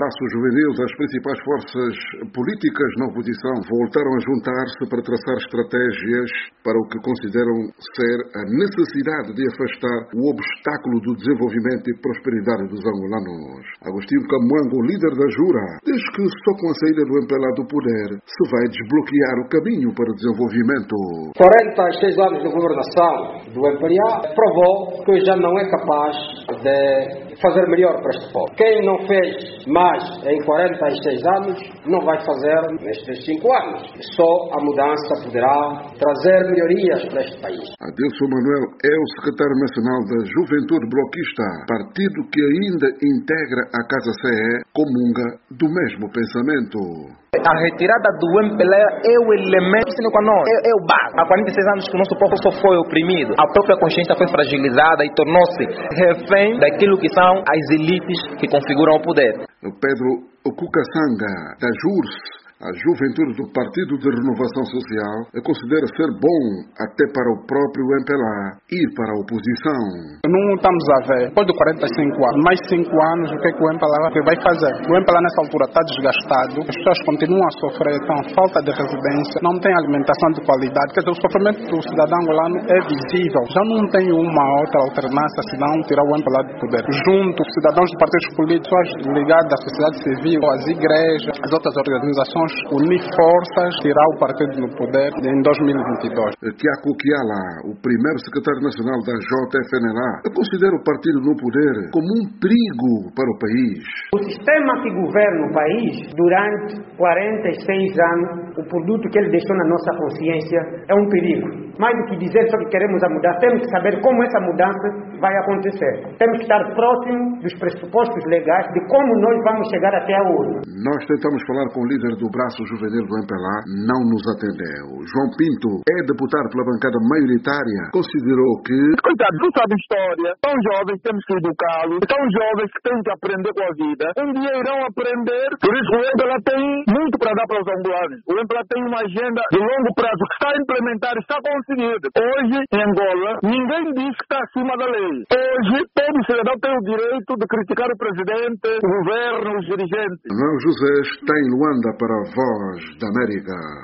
braço juvenil das principais forças políticas na oposição voltaram a juntar-se para traçar estratégias para o que consideram ser a necessidade de afastar o obstáculo do desenvolvimento e prosperidade dos angolanos. Agostinho Camuango, líder da Jura, diz que só com a saída do MPLA do poder se vai desbloquear o caminho para o desenvolvimento. 46 anos de governação do MPLA provou que já não é capaz de fazer melhor para este povo. Quem não fez mais em 46 anos não vai fazer nestes 5 anos. Só a mudança poderá trazer melhorias para este país. Adilson Manuel é o secretário nacional da Juventude Bloquista, partido que ainda integra a Casa CE, comunga do mesmo pensamento. A retirada do MPLA é o elemento sine qua non, é o base. Há 46 anos que o nosso povo só foi oprimido. A própria consciência foi fragilizada e tornou-se refém daquilo que são as elites que configuram o poder. Pedro Okukassanga, da JURS, a Juventude do Partido de Renovação Social, considera ser bom até para o próprio MPLA ir para a oposição. Não estamos a ver, depois de 45 anos, mais 5 anos, o que o MPLA vai fazer? O MPLA nessa altura está desgastado, as pessoas continuam a sofrer, então falta de residência, não tem alimentação de qualidade, quer dizer, o sofrimento do cidadão angolano é visível. Já não tem uma outra alternância senão tirar o MPLA do poder. Junto, os cidadãos dos partidos políticos ligados à sociedade civil, às igrejas, às outras organizações, unir forças, tirar o partido no poder em 2022. Tiago Kiala, o primeiro secretário nacional da JFNLA, considera o partido no poder como um perigo para o país. O sistema que governa o país durante 46 anos, o produto que ele deixou na nossa consciência é um perigo. Mais do que dizer só que queremos a mudança, temos que saber como essa mudança vai acontecer. Temos que estar próximo dos pressupostos legais de como nós vamos chegar até a urna. Nós tentamos falar com o líder do braço juvenil do MPLA, não nos atendeu. João Pinto é deputado pela bancada maioritária, considerou que... Coitado, não sabe história, são jovens, temos que educá-los, são jovens que têm que aprender com a vida. Um dia irão aprender, por isso o MPLA tem muito para dar para os angolanos. O MPLA tem uma agenda de longo prazo que está a implementar, está conseguindo. Hoje, em Angola, ninguém diz que está acima da lei. Hoje, todo cidadão tem o direito de criticar o presidente, o governo, os dirigentes. João José está em Luanda para a Voz da América.